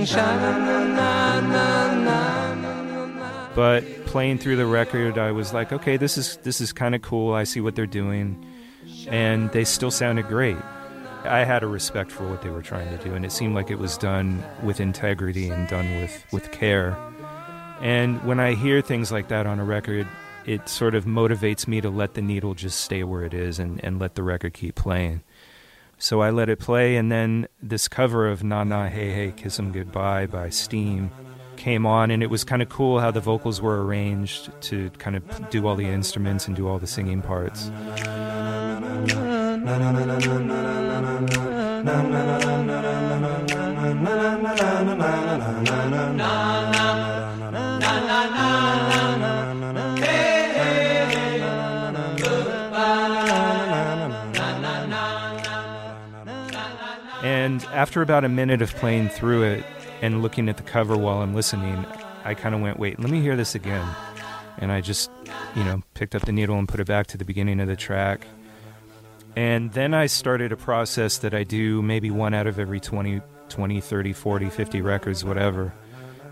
sha-na-na-na-na-na. But playing through the record, I was like, okay, this is this is kind of cool. I see what they're doing, and they still sounded great. I had a respect for what they were trying to do, and it seemed like it was done with integrity and done with, with care. And when I hear things like that on a record, it sort of motivates me to let the needle just stay where it is and, and let the record keep playing. So I let it play, and then this cover of Na Na Hey Hey Kiss 'Em Goodbye by Steam came on, and it was kind of cool how the vocals were arranged to kind of do all the instruments and do all the singing parts. And after about a minute of playing through it and looking at the cover while I'm listening, I kind of went, wait, let me hear this again. And I just, you know, picked up the needle and put it back to the beginning of the track. And then I started a process that I do maybe one out of every twenty, twenty, thirty, forty, fifty records, whatever.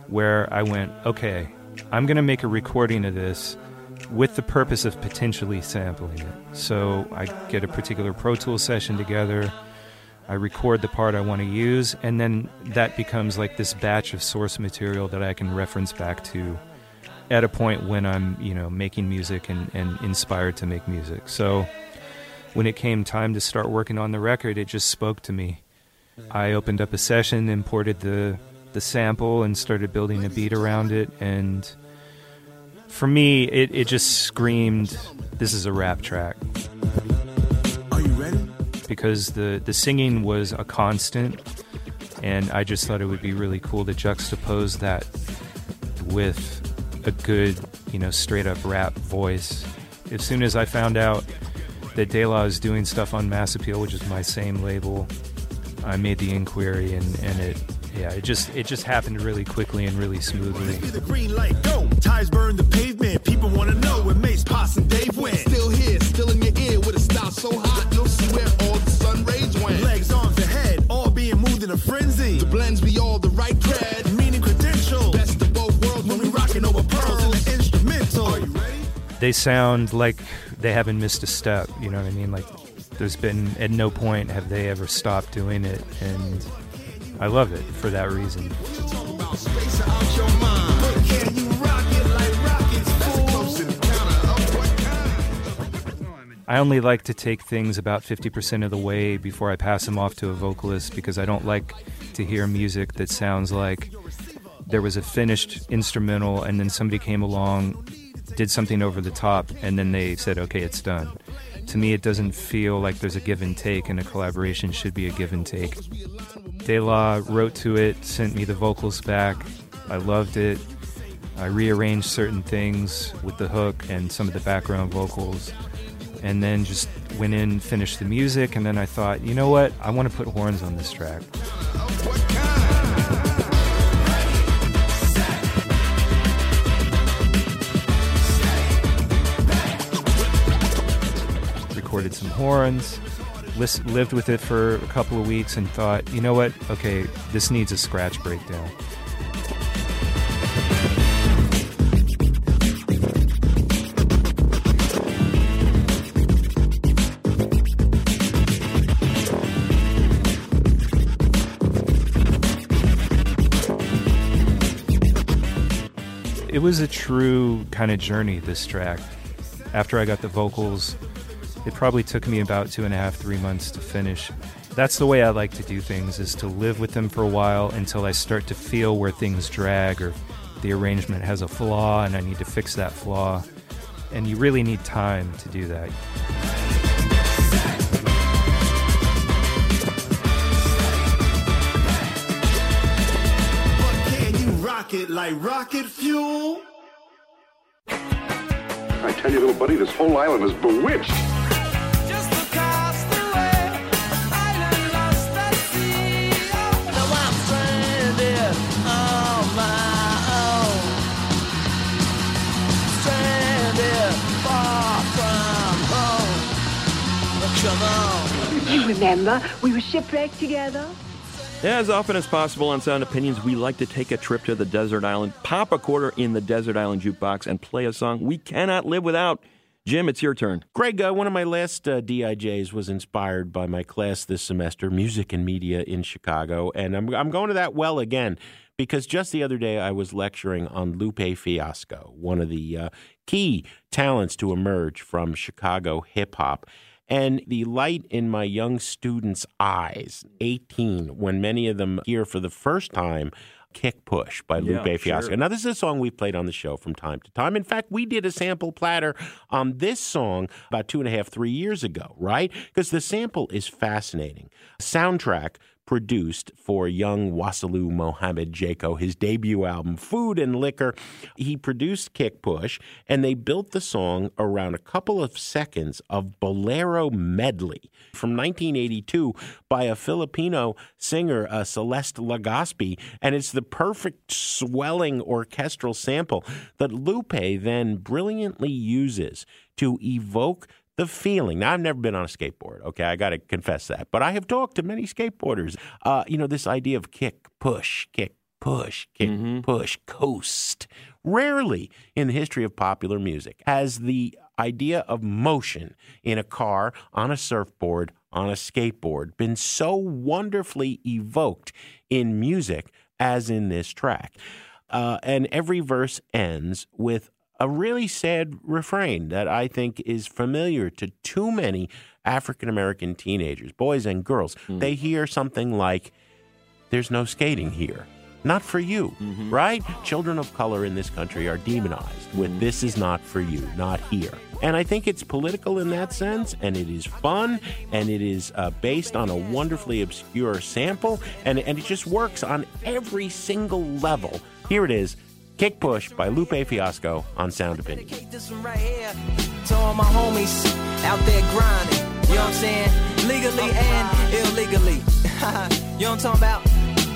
where I went, okay, I'm going to make a recording of this with the purpose of potentially sampling it. So I get a particular Pro Tools session together, I record the part I want to use, and then that becomes like this batch of source material that I can reference back to at a point when I'm, you know, making music and, and inspired to make music. So when it came time to start working on the record, it just spoke to me. I opened up a session, imported the the sample, and started building a beat around it, and for me, it, it just screamed, this is a rap track. Are you ready? Because the, the singing was a constant, and I just thought it would be really cool to juxtapose that with a good, you know, straight-up rap voice. As soon as I found out that De La is doing stuff on Mass Appeal, which is my same label, I made the inquiry, and, and it yeah, it just it just happened really quickly and really smoothly. The green light, go. Tires burn the pavement. People want to know where Mace, Posse, and Dave went. Still here, still in your ear with a style so hot, you'll see where all the sun rays went. Legs, arms, and head, all being moved in a frenzy. The blends be all the right cred, meaning credential. Best of both worlds when we rocking over pearls in the instrumental. Are you ready? They sound like they haven't missed a step, you know what I mean? Like, there's been, at no point have they ever stopped doing it, and I love it for that reason. I only like to take things about fifty percent of the way before I pass them off to a vocalist, because I don't like to hear music that sounds like there was a finished instrumental and then somebody came along, did something over the top, and then they said, okay, it's done. To me, it doesn't feel like there's a give and take, and a collaboration should be a give and take. De La wrote to it, sent me the vocals back. I loved it. I rearranged certain things with the hook and some of the background vocals, and then just went in, finished the music, and then I thought, you know what? I want to put horns on this track. Recorded some horns, list, lived with it for a couple of weeks, and thought, you know what, okay, this needs a scratch breakdown. It was a true kind of journey, this track. After I got the vocals, it probably took me about two and a half, three months to finish. That's the way I like to do things, is to live with them for a while until I start to feel where things drag or the arrangement has a flaw and I need to fix that flaw. And you really need time to do that. But can you rock it like rocket fuel? I tell you, little buddy, this whole island is bewitched. You remember, we were shipwrecked together. As often as possible on Sound Opinions, we like to take a trip to the desert island, pop a quarter in the desert island jukebox, and play a song we cannot live without. Jim, it's your turn. Greg, uh, one of my last uh, D I Js was inspired by my class this semester, Music and Media in Chicago, and I'm, I'm going to that well again, because just the other day I was lecturing on Lupe Fiasco, one of the uh, key talents to emerge from Chicago hip-hop. And the light in my young students' eyes, eighteen, when many of them hear for the first time Kick Push by Lupe yeah, Fiasco. Sure. Now, this is a song we've played on the show from time to time. In fact, we did a sample platter on this song about two and a half, three years ago, right? Because the sample is fascinating. Soundtrack produced for young Wassailu Mohammed Jaco, his debut album, Food and Liquor. He produced Kick Push, and they built the song around a couple of seconds of Bolero medley from nineteen eighty-two by a Filipino singer, uh, Celeste Legaspi, and it's the perfect swelling orchestral sample that Lupe then brilliantly uses to evoke the feeling. Now, I've never been on a skateboard, okay? I got to confess that. But I have talked to many skateboarders. Uh, you know, this idea of kick, push, kick, push, kick, mm-hmm. push, coast. Rarely in the history of popular music has the idea of motion in a car, on a surfboard, on a skateboard been so wonderfully evoked in music as in this track. Uh, and every verse ends with a really sad refrain that I think is familiar to too many African-American teenagers, boys and girls. Mm. They hear something like, "There's no skating here." Not for you, mm-hmm. right? Children of color in this country are demonized with mm-hmm. "this is not for you, not here." And I think it's political in that sense, and it is fun, and it is uh, based on a wonderfully obscure sample, and, and it just works on every single level. Here it is, Kick Push by Lupe Fiasco on Sound Opinion. This one right here to all my homies out there grinding, you know what I'm saying? Legally and illegally. You know what I'm talking about?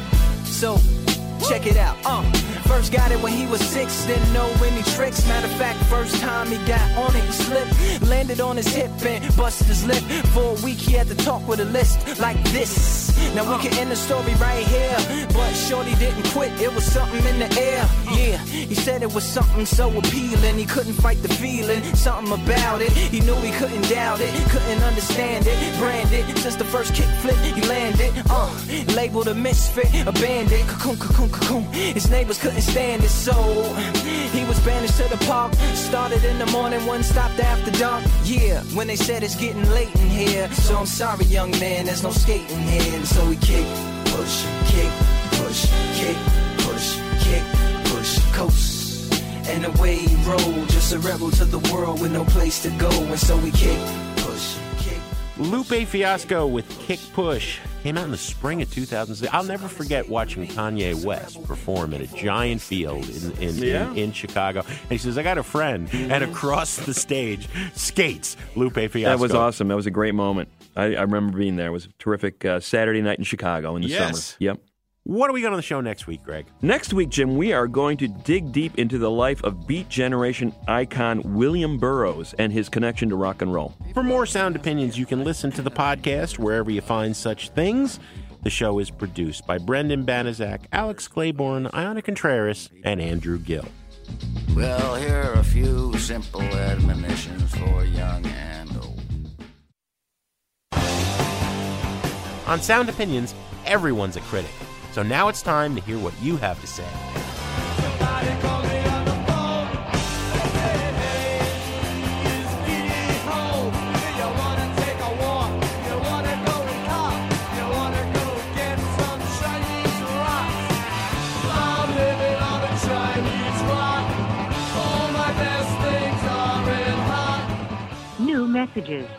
So, check it out. Uh, first got it when he was six, didn't know any tricks. Matter of fact, first time he got on it, he slipped, landed on his hip and busted his lip. For a week he had to talk with a list like this. Now we can end the story right here, but shorty didn't quit, it was something in the air. Yeah, he said it was something so appealing, he couldn't fight the feeling, something about it. He knew he couldn't doubt it, couldn't understand it. Branded, since the first kick flip he landed. Uh, labeled a misfit, a bandit. Cocoon, cocoon, cocoon. His neighbors couldn't stand it, so he was banished to the park. Started in the morning, one stopped after dark. Yeah, when they said it's getting late in here, so I'm sorry, young man, there's no skating here. So we kick, push, kick, push, kick, push, kick, push, coast. And away he rolled, just a rebel to the world with no place to go. And so we kick, push, kick. Lupe Fiasco with Kick Push came out in the spring of two thousand six. I'll never forget watching Kanye West perform at a giant field in in, yeah. in, in Chicago. And he says, "I got a friend," and across the stage skates Lupe Fiasco. That was awesome. That was a great moment. I, I remember being there. It was a terrific uh, Saturday night in Chicago in the yes. summer. Yep. What are we got on the show next week, Greg? Next week, Jim, we are going to dig deep into the life of Beat Generation icon William Burroughs and his connection to rock and roll. For more Sound Opinions, you can listen to the podcast wherever you find such things. The show is produced by Brendan Banaszak, Alex Claiborne, Iona Contreras, and Andrew Gill. Well, here are a few simple admonitions for young and old. On Sound Opinions, everyone's a critic. So now it's time to hear what you have to say. New messages.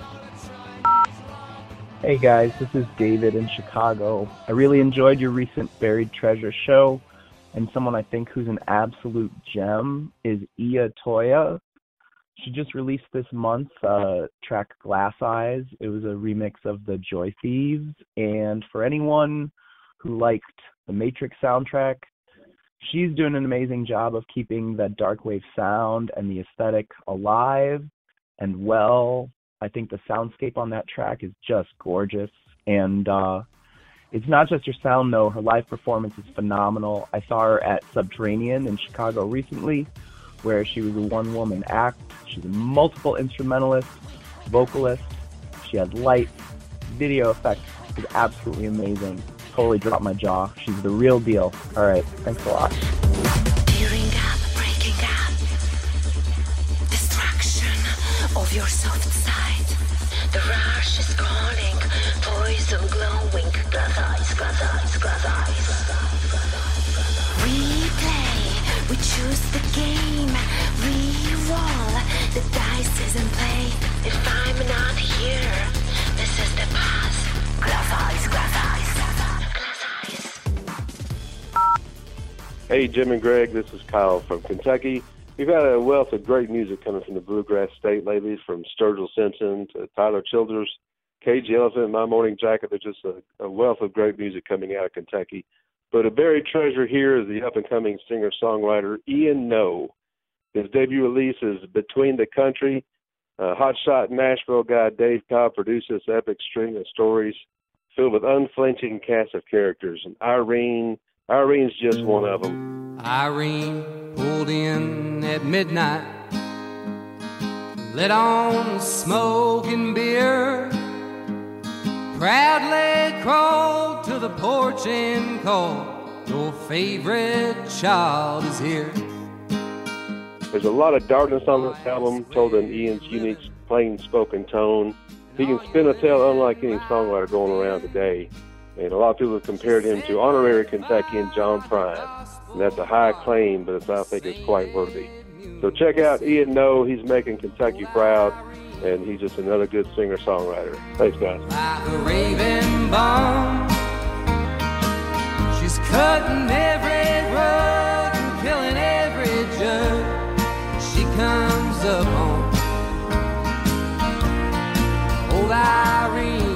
Hey guys, this is David in Chicago. I really enjoyed your recent Buried Treasure show, and someone I think who's an absolute gem is Iya Toya. She just released this month uh, track Glass Eyes. It was a remix of the Joy Thieves, and for anyone who liked the Matrix soundtrack, she's doing an amazing job of keeping that darkwave sound and the aesthetic alive and well. I think the soundscape on that track is just gorgeous. And uh, it's not just her sound, though. Her live performance is phenomenal. I saw her at Subterranean in Chicago recently, where she was a one-woman act. She's a multiple instrumentalist, vocalist. She had lights, video effects. It was absolutely amazing. Totally dropped my jaw. She's the real deal. All right, thanks a lot. Tearing up, breaking up, destruction of your soft side. The rush is calling, poison glowing, glass eyes, glass eyes, glass eyes. We play, we choose the game, we roll, the dice is in play. If I'm not here, this is the past. Glass eyes, glass eyes, glass eyes. Hey, Jim and Greg, this is Kyle from Kentucky. We've had a wealth of great music coming from the Bluegrass State lately, from Sturgill Simpson to Tyler Childers, Cage the Elephant, My Morning Jacket. There's just a, a wealth of great music coming out of Kentucky. But a buried treasure here is the up-and-coming singer-songwriter Ian Noe. His debut release is Between the Country. Uh, hotshot Nashville guy Dave Cobb produced this epic string of stories filled with unflinching cast of characters. And Irene, Irene's just one of them. Irene pulled in at midnight, lit on smoke and beer, proudly crawled to the porch and called, your favorite child is here. There's a lot of darkness on this album, told in Ian's unique, plain-spoken tone. He can spin a tale unlike any songwriter going around today. And a lot of people have compared him to honorary Kentuckian John Prine. And that's a high claim, but it's, I think it's quite worthy. So check out Ian Noe. He's making Kentucky proud, and he's just another good singer-songwriter. Thanks, guys. Like a raving bomb, she's cutting every rug and killing every judge she comes up on. Old Irene.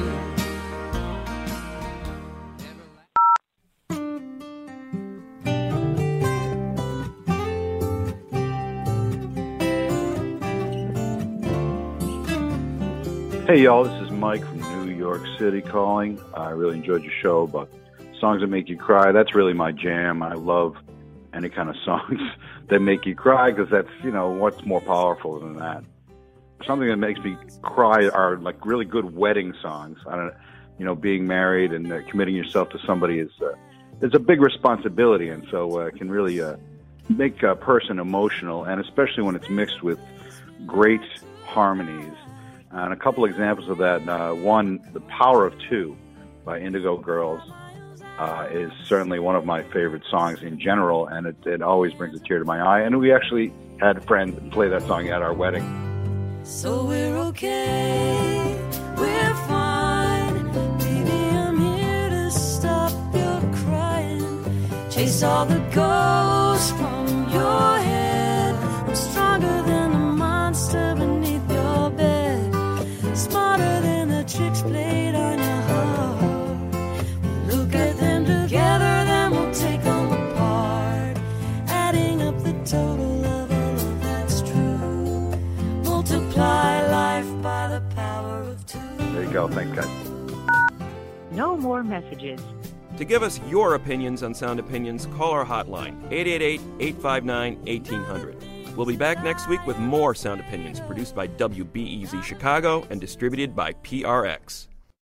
Hey y'all, this is Mike from New York City calling. I really enjoyed your show about songs that make you cry. That's really my jam. I love any kind of songs that make you cry because that's, you know, what's more powerful than that? Something that makes me cry are like really good wedding songs. I don't, you know, being married and uh, committing yourself to somebody is uh, it's a big responsibility, and so uh, it can really uh, make a person emotional, and especially when it's mixed with great harmonies. And a couple examples of that. Uh, one, The Power of Two by Indigo Girls uh, is certainly one of my favorite songs in general, and it, it always brings a tear to my eye. And we actually had friends play that song at our wedding. So we're okay, we're fine. Baby, I'm here to stop your crying. Chase all the ghosts from your head. I'm stronger than the monster beneath your bed. Smarter than the tricks played on your heart. We'll look at them together, then we'll take them apart. Adding up the total of a love that's true. Multiply life by the power of two. There you go. Thanks, guys. No more messages. To give us your opinions on Sound Opinions, call our hotline, eight eight eight, eight five nine, one eight hundred. We'll be back next week with more Sound Opinions, produced by W B E Z Chicago and distributed by P R X.